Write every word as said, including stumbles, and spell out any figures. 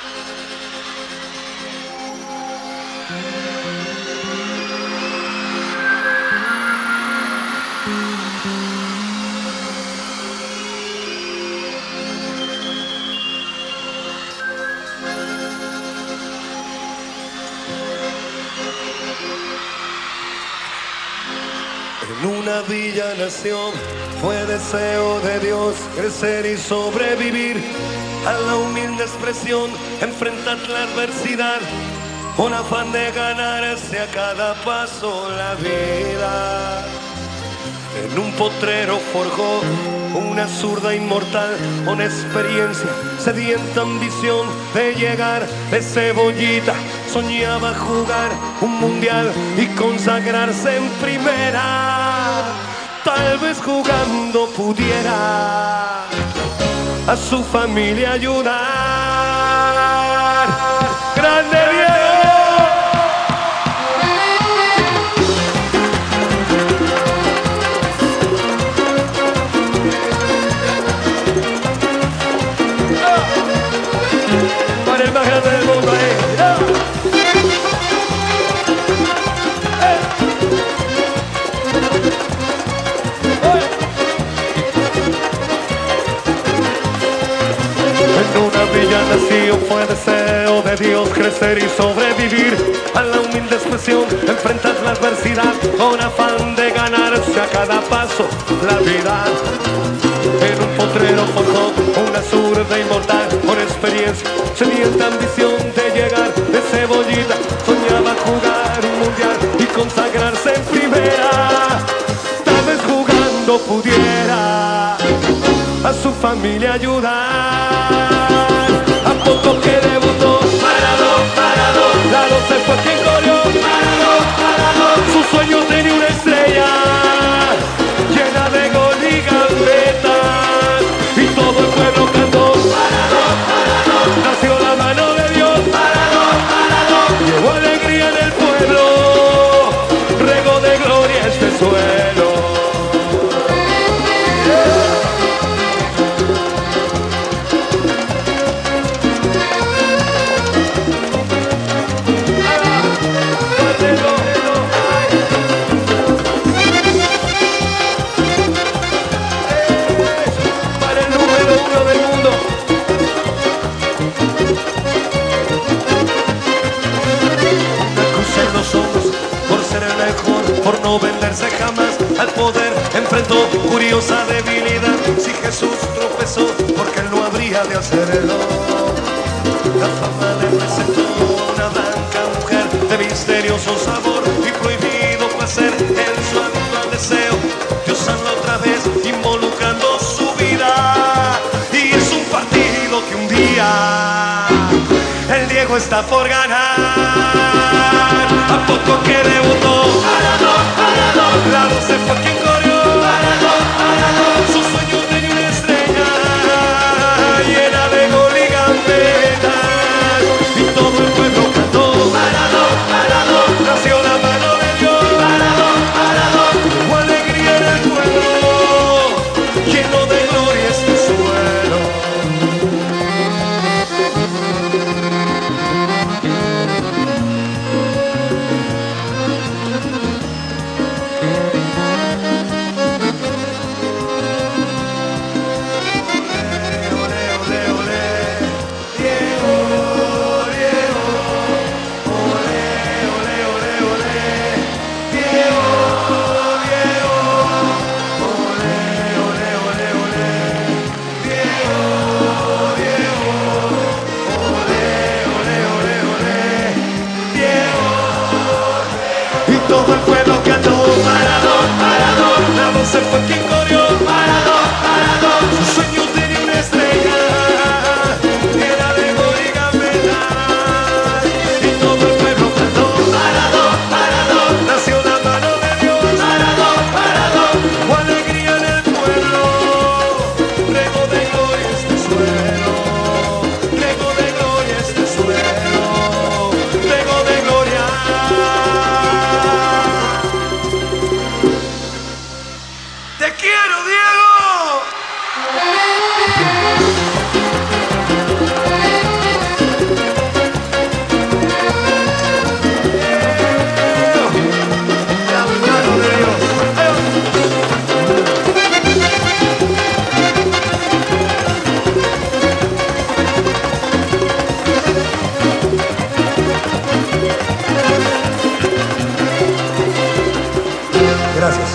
En una villa nació, fue deseo de Dios crecer y sobrevivir a la humilde expresión, enfrentar la adversidad, con afán de ganarse a cada paso la vida. En un potrero forjó una zurda inmortal, con experiencia, sedienta ambición de llegar de cebollita. Soñaba jugar un mundial y consagrarse en primera. Tal vez jugando pudiera a su familia ayudar. ¡Grande Diego! Para el más grande del mundo, eh. En una villa nació, fue deseo de Dios crecer y sobrevivir a la humilde expresión, enfrentar la adversidad, con afán de ganarse a cada paso la vida. En un potrero forjó una zurda inmortal, con experiencia, sedienta ambición de llegar de cebollita. Soñaba jugar un mundial y consagrarse en primera. Tal vez jugando pudiera a su familia ayudar. A poco que debutó, parado, parado, la doce fue quien corrió, parado, parado. Su sueño tenía una estrella llena de gol y gambetas, y todo el pueblo cantó, parado, parado. Nació la mano de Dios, parado, parado. Llevó alegría en el pueblo, regó de gloria este suelo. Por no venderse jamás al poder, enfrentó curiosa debilidad. Si Jesús tropezó, porque él no habría de hacerlo. La fama le presentó una blanca mujer de misterioso sabor y prohibido placer. En su actual deseo, Dios anda otra vez involucrando su vida. Y es un partido que un día el Diego está por ganar. A poco que debutó, parado, parado, la doce fue quien corrió, parado, parado. Su sueño tenía una estrella llena de gol y gambetas, y todo el pueblo cantó, parado, parado. Nació la mano de Dios, parado, parado. Hubo alegría en el pueblo, lleno de gloria este suelo. Todo el pueblo cantó, parado, parado. La doce fue quien corrió, parado, parado. Su sueño tenía una estrella llena de gol y gambetas, y todo el pueblo cantó, parado, parado. Nació la mano de Dios, parado, parado. Hubo alegría en el pueblo, regó de gloria este suelo, regó de gloria este suelo, regó de gloria. ¿De qué? gracias.